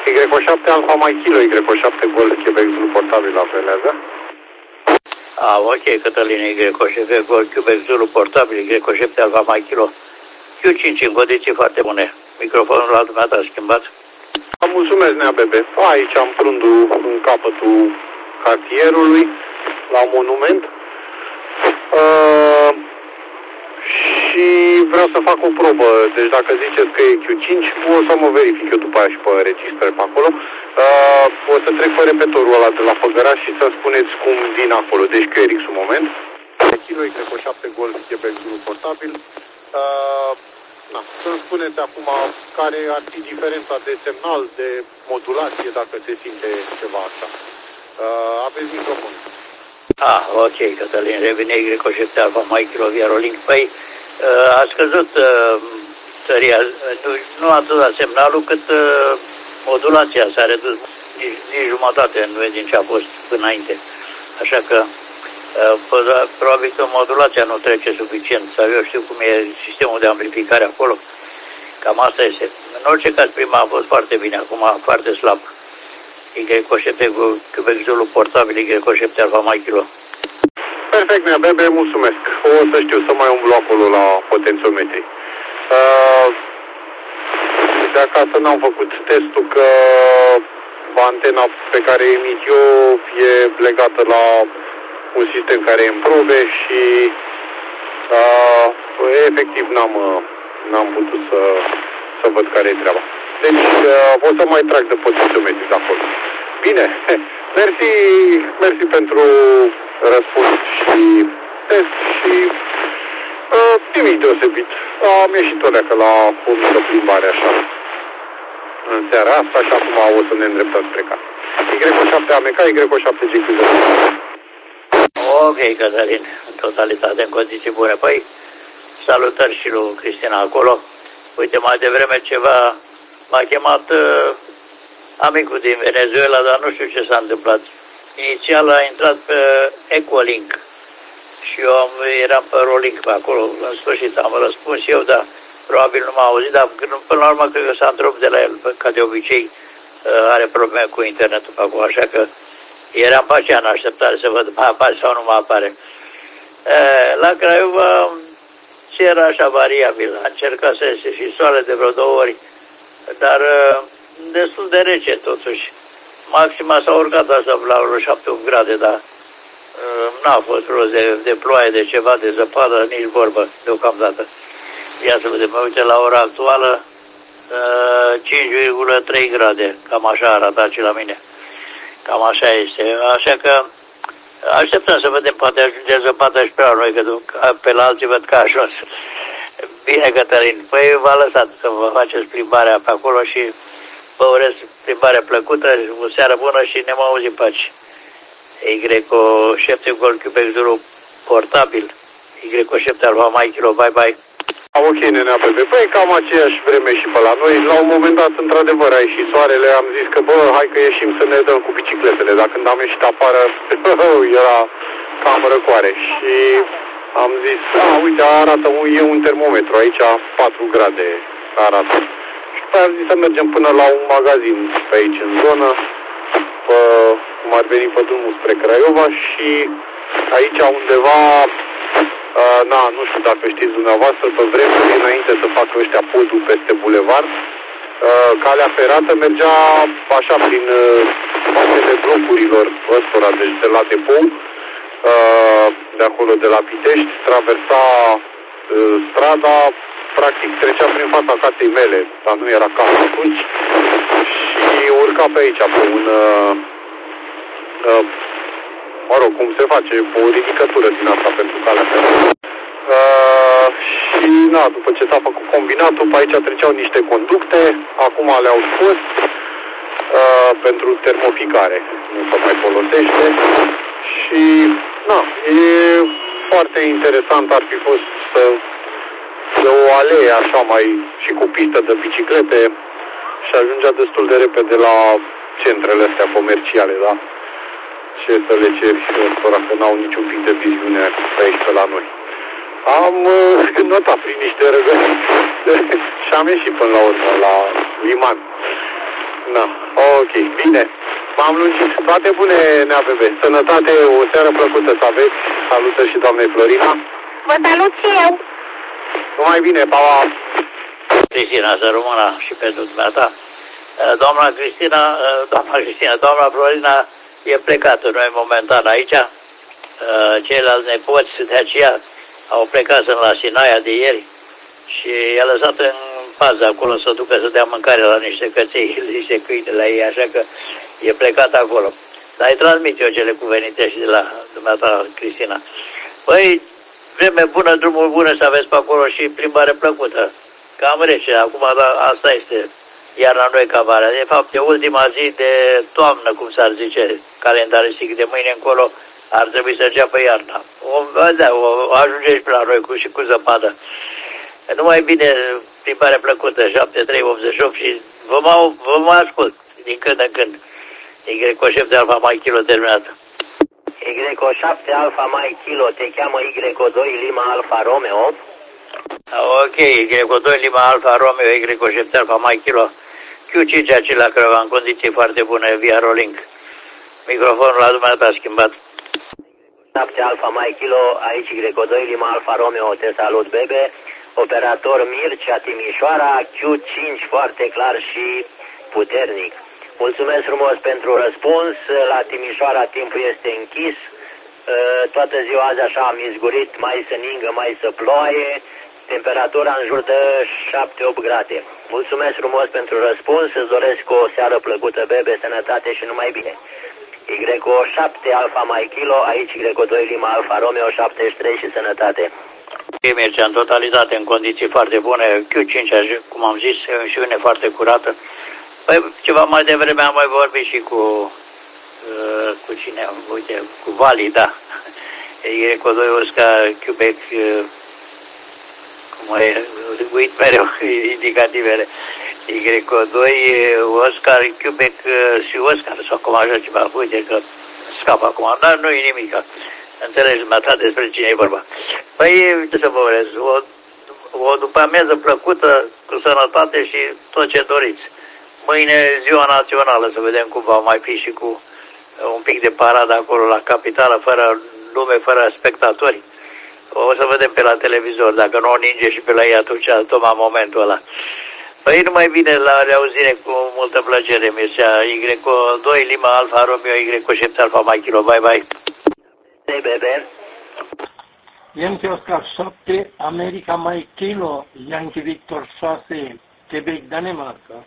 Y7 Alfa Mai Kilo, Y7 Golf Quebec Zulu portabil apelează. Ok, Cătălin, Y7 Golf Quebec Zulu portabil, Y7 Alfa Mai Kilo. Q5 în condiții foarte bune. Microfonul la dumneata a schimbat. Mulțumesc, Nea Bebe. Aici am prundul în capătul cartierului, la monument. Și vreau să fac o probă. Deci dacă ziceți că e Q5, o să mă verific eu după aia și pe registre pe acolo. O să trec pe repettorul ăla de la Făgăraș și să spuneți cum vin acolo. Deci QRX un moment. Kilo Y7 Golf Quebec Zulu portabil. Să-mi spuneți acum care ar fi diferența de semnal, de modulație, dacă se simte ceva așa. Aveți microfon. Ok, Cătălin, revine Y7 Alfa Mai Kilo Viarolink. Păi, a scăzut tăria, nu atât semnalul, cât modulația s-a redus nici jumătate din ce a fost înainte. Așa că probabil că modulația nu trece suficient, sau eu știu cum e sistemul de amplificare acolo. Cam asta este. În orice caz, prima a fost foarte bine, acum foarte slab. Y7 Quebec Zulu portabil, Y7 Alfa Mai Kilo. Perfect, Nea Bebe, mulțumesc. O să știu să mai umblu acolo la potențiometri. De acasă n-am făcut testul că antena pe care emit eu e legată la un sistem care e în probe și efectiv n-am putut să văd care e treaba. Deci o să mai trag de potențiometri de acolo. Bine, mersi pentru răspuns și test și nimic deosebit. Am ieșit o leacă la o mică plimbare așa în seara asta și acum o să ne îndreptăm spre casă. Y7 AMK, Y7 GQ. Ok, Cătălin, în totalitate, în condiții bune. Păi, salutări și lui Cristina acolo. Uite, mai devreme ceva m-a chemat amicul din Venezuela, dar nu știu ce s-a întâmplat. Inițial a intrat pe Equalink și eu eram pe Rolink pe acolo. În sfârșit am răspuns eu, dar probabil nu m-a auzit, dar până la urmă cred că s-a întrerupt de la el, ca de obicei are probleme cu internetul pe acolo, așa că eram pe aceea în așteptare să văd mă apare sau nu mă apare. La Craiova cer așa variabil, a încercat să iese și soare de vreo 2 ori, dar destul de rece totuși. Maxima s-a urcat asta la vreo 7 grade, dar n-a fost rost de ploaie, de ceva, de zăpadă, nici vorbă deocamdată. Ia să vedem, mă uite la ora actuală, 5,3 grade, cam așa arată și la mine. Cam așa este, așa că așteptăm să vedem, poate ajunge zăpadă și pe la noi, că pe la alții văd că a ajuns. Bine, Cătălin, păi v-a lăsat să vă faceți plimbarea pe acolo și vă urez plimbarea plăcută, o seară bună și ne auzim pe aici. Y7 Golf Quebec Zulu portabil, Y7 Alfa Mai Kilo, bye bye. Ok, Nenea Bebe, păi cam aceeași vreme și pe la noi. La un moment dat, într-adevăr, a ieșit soarele, am zis că, hai că ieșim să ne dăm cu bicicletele. Dar când am ieșit afară, era cam răcoare. Și am zis, uite, arată, e un termometru aici, 4 grade arată. Și după aia am zis să mergem până la un magazin pe aici, în zonă, cum ar veni pe drumul spre Craiova și aici undeva... nu știu dacă știți dumneavoastră, pe vremuri înainte să facă ăștia podul peste bulevard, calea ferată mergea așa prin spatele blocurilor ăstora, deci de la depou, de acolo de la Pitești, traversa strada, practic trecea prin fața casei mele, dar nu era casă atunci, și urca pe aici, pe un... cum se face, o ridicătură din asta pentru calea ferată. Și, după ce s-a făcut combinatul, pe aici treceau niște conducte, acum le-au scos pentru termoficare, nu se mai folosește. Și, e foarte interesant, ar fi fost să o alee așa mai și cu pistă de biciclete și ajungea destul de repede la centrele astea comerciale, da? Ce să le ceri ăstora că n-au niciun pic de viziune pe aici pe la noi. Am notat prin niște răgări și am ieșit până la urmă la liman. Da, ok, bine. M-am lungit. Toate bune, NAVB. Sănătate, o seară plăcută să aveți. Salută și doamnei Florina. Vă salut și eu. Numai bine, pa! Cristina, să rămână și pentru dumneata. Doamna Florina e plecată, noi momentan aici. Ceilalți nepoți de aceea au plecat la Sinaia de ieri și i-a lăsat în pază acolo să ducă să dea mâncare la niște căței, niște câini la ei, așa că e plecat acolo. Dar îi transmit eu cele cuvenite și de la dumneata, Cristina. Păi, vreme bună, drumul bune să aveți pe acolo și plimbare plăcută. Cam rece, acum asta este iarna noi ca vara. De fapt, e ultima zi de toamnă, cum s-ar zice, calendaristic, de mâine încolo ar trebui să înceapă iarna. O ajunge și pe la noi și cu zăpadă. Numai bine, plimbare plăcută, 7388 și vă mai ascult din când în când. Y7 Alfa Mike Kilo terminată. Y7 Alfa Mike Kilo, te cheamă Y2 Lima Alfa Romeo. Ok, Y2 Lima Alfa Romeo, Y7 Alfa Mike Kilo. Q5 acela care va în condiții foarte bune via Rolling. Microfonul la dumneavoastră a schimbat. 7 Alfa Mike Kilo, aici Y2 Lima Alfa Romeo, te salut, bebe. Operator Mircea Timișoara, Q5 foarte clar și puternic. Mulțumesc frumos pentru răspuns. La Timișoara timpul este închis. Toată ziua azi așa am izgurit, mai să ningă, mai să ploaie. Temperatura în jur de 7-8 grade. Mulțumesc frumos pentru răspuns. Îți doresc o seară plăcută, bebe, sănătate și numai bine. Y7 Alfa Mike Kilo, aici Y2 Lima Alfa Romeo 73 și sănătate. Merge în totalitate în condiții foarte bune. Q5, cum am zis, e o emisiune foarte curată. Păi, ceva mai devreme am mai vorbit și cu cine, uite, cu Vali, da. Y2 Oscar Quebec, cum e, uit mereu indicativele. Y2 Oscar Quebec și Oscar, sau cum așa ceva, uite că scapă acum, dar nu e nimic. Înțelegi dumneata despre cine e vorba. Păi, ce să vă urez, o după amiază plăcută, cu sănătate și tot ce doriți. Mâine ziua națională, să vedem cum va mai fi și cu un pic de paradă acolo la capitală, fără lume, fără spectatori. O să vedem pe la televizor, dacă nu o ninge și pe la ei atunci, tocmai momentul ăla. Păi numai bine, la reauzire cu multă plăcere, Mircea. Y2 Lima Alfa Romeo, Y7 Alfa Mike Kilo, bye bye. Bebe. Yankee Oscar 7, America Mike Kilo, Yankee Victor 6, Quebec, Danemarca.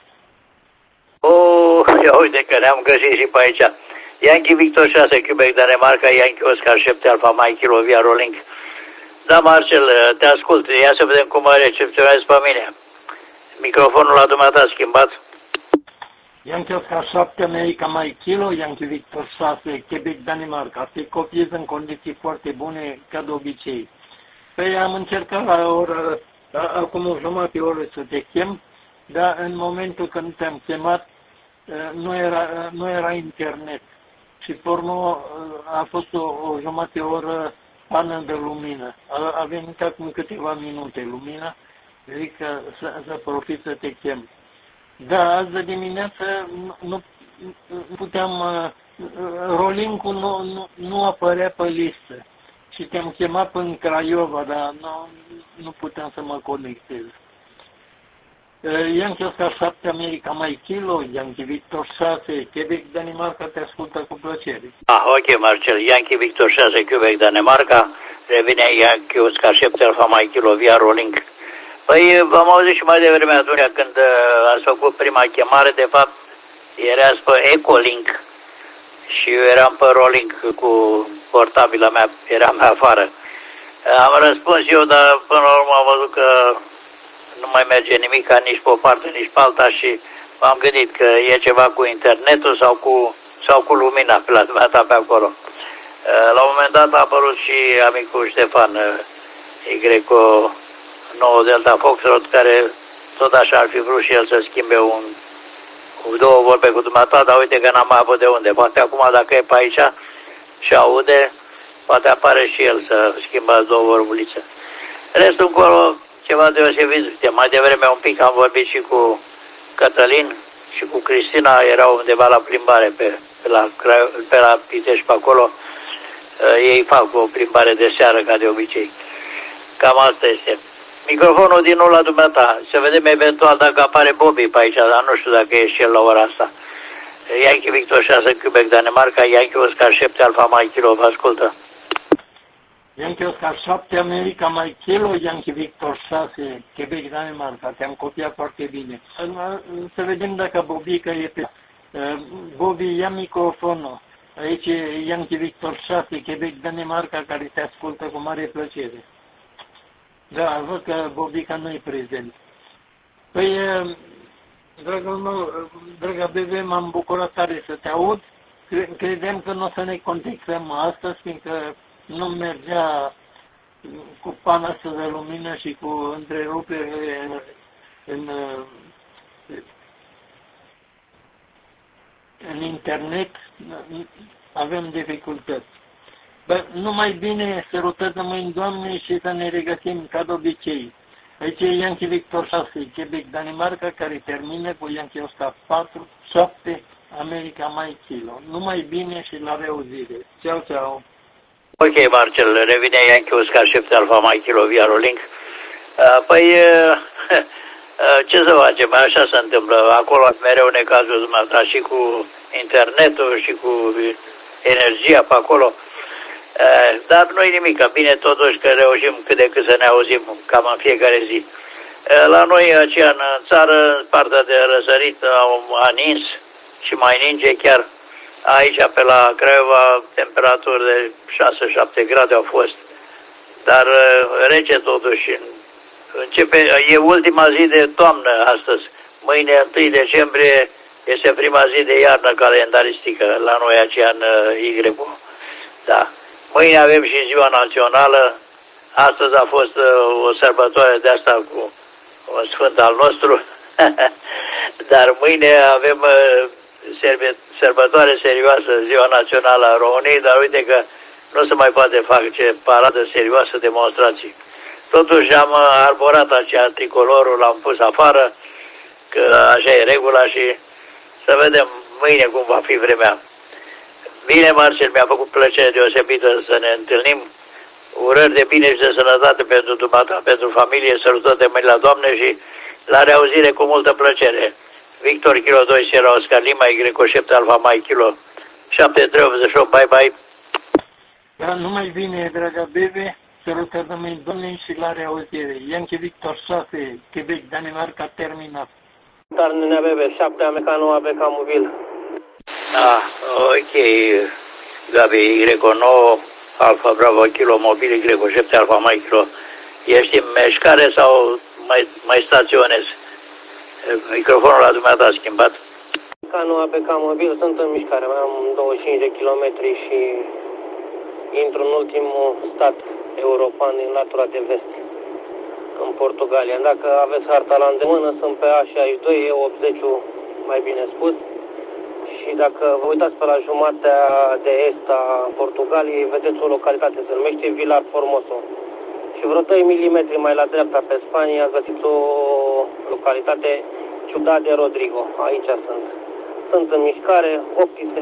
Ia uite că ne-am găsit și pe aici. Yankee Victor 6, Quebec, Danemarca, Yankee Oscar 7, Alfa Mike Kilo, via Rolling. Da, Marcel, te ascult. Ia să vedem cum recepționezi pe mine. Microfonul la dumneata a schimbat. Yankee Oscar 7, America Mike Kilo, Yankee Victor 6, Quebec, Danemarca. Te copiez în condiții foarte bune, ca de obicei. Păi am încercat la oră, acum o jumătate oră să te chem, dar în momentul când te-am chemat, nu era internet. Și porno a fost o jumătate oră pană de lumină. A venit acum câteva minute lumina, zic că să profit să te chem. Da, azi de dimineață nu puteam, Rolling-ul nu apărea pe listă și te-am chemat în Craiova, dar nu puteam să mă conectez. Yankee Oscar 7, America Mike Kilo, Yankee Victor 6, Quebec, Danemarca, te ascultă cu plăcere. Ok, Marcel, Yankee Victor 6, Quebec, Danemarca, revine Yankee Oscar 7, Alfa Mike Kilo, via Rolling. Păi, v-am auzit și mai devreme atunci când ați făcut prima chemare, de fapt, erați pe Ecolink și eu eram pe Rolling cu portabila mea, eram afară. Am răspuns eu, dar până la urmă am văzut că nu mai merge nimic, nici pe o parte, nici pe alta și m-am gândit că e ceva cu internetul sau cu lumina pe la dumneata pe acolo. La un moment dat a apărut și amicul Ștefan, Y9 Delta Foxtrot, care tot așa ar fi vrut și el să schimbe două vorbe cu dumneata, dar uite că n-am mai avut de unde. Poate acum dacă e pe aici și aude, poate apare și el să schimbă două vorbulițe. Restul încolo, ceva deosebit. Mai devreme un pic am vorbit și cu Cătălin și cu Cristina erau undeva la plimbare pe la Pitești pe acolo. Ei fac o plimbare de seară ca de obicei. Cam asta este. Microfonul din nou la dumneata. Să vedem eventual dacă apare Bobby pe aici, dar nu știu dacă e și el la ora asta. Yankee Victor 6 Quebec Danemarca, Yankee Oscar 7 Alfa Mike Kilo, vă ascultă. Yankee Oscar 7 America Mike Kilo, Yankee Victor 6 Quebec Danemarca. Te-am copiat foarte bine. Să vedem dacă Bobica e pe... Bobby, ia microfonul. Aici e Yankee Victor 6 Quebec Danemarca, care te ascultă cu mare plăcere. Da, văd că Bobica nu e prezent. Păi, dragul meu, dragă bebe, m-am bucurat tare să te aud. Credeam că nu o să ne contactăm astăzi, fiindcă nu mergea cu panasul de lumină și cu întreruperile în internet, avem dificultăți. Bă, numai bine, sărutări de mâini, Doamne, și să ne regăsim ca de obicei. Aici e Yankee Victor 6, Quebec, Danemarca, care termină cu Yankee Oscar 4, 7, America Mike Kilo. Numai bine și la reauzire. Ceau, ceau. Ok, Marcel, revine Yankee Oscar 7 Alfa Mike Kilo via Rolling. Păi, ce să facem? Așa se întâmplă. Acolo mereu necazul dumneavoastră și cu internetul și cu energia pe acolo. Dar nu-i nimic, bine totuși că reușim cât de cât să ne auzim cam în fiecare zi. La noi aceea în țară, partea de răsărit a nins și mai ninge chiar. Aici pe la Craiova temperaturi de 6-7 grade au fost, dar rece totuși. E ultima zi de toamnă astăzi. Mâine 1 decembrie este prima zi de iarnă calendaristică la noi aceea în Y. Da. Mâine avem și ziua națională. Astăzi a fost o sărbătoare de asta cu un sfânt al nostru. Dar mâine avem sărbătoare serioasă, ziua națională a României, dar uite că nu se mai poate face paradă serioasă, demonstrații. Totuși am arborat aceea tricolorul, l-am pus afară, că așa e regula și să vedem mâine cum va fi vremea. Bine, Marcel, mi-a făcut plăcere deosebită să ne întâlnim. Urări de bine și de sănătate pentru dumneata, pentru familie, sărutări de mâini la Doamne și la reauzire cu multă plăcere. Victor Kilo 2 Sierra Oscar Lima, Y7 Alfa Mike Kilo 7388, bye bye. Da, numai bine, dragă bebe, sărutări de mâini, Doamne, și la reauzire. Yankee Victor 6, Quebec, Danemarca, terminat. Dar nenea bebe, 7 Americano ABK mobil. Ah, ok, Gabi, Y9, Alfa Bravo Kilo, mobil, Y7 Alfa Mike Kilo. Ești în mișcare sau mai staționezi? Microfonul la dumneata a schimbat. Americano ABK mobil, sunt în mișcare, mai am 25 de kilometri și intru în ultimul stat european din latura de vest, în Portugalia. Dacă aveți harta la îndemână, sunt pe A62, E80, mai bine spus. Și dacă vă uitați pe la jumatea de est a Portugaliei, vedeți o localitate, se numește Vilar Formoso. Și vreo 2 mm mai la dreapta pe Spania găsiți o localitate, Ciudad de Rodrigo. Aici sunt. Sunt în mișcare, optice.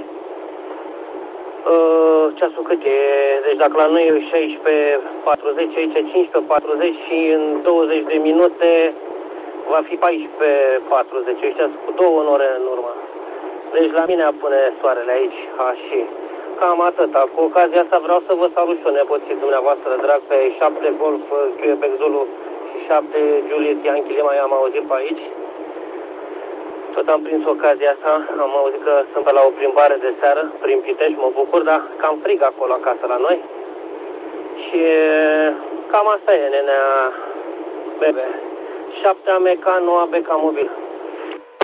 Ceasul cât e? Deci dacă la noi e 16:40, aici e 15:40 și în 20 de minute va fi 14:40. Ăștia cu 2 ore în urmă. Deci la mine apune soarele aici, și cam atâta. Cu ocazia asta vreau să vă salut și o nepoții dumneavoastră drag pe 7 Golf Quebec Zulu și 7 Juliet Yankee Lima, am auzit pe aici. Tot am prins ocazia asta, am auzit că sunt pe la o plimbare de seară prin Pitești, mă bucur, dar cam frig acolo acasă la noi. Și cam asta e, nenea bebe. 7 Americano ABK mobil.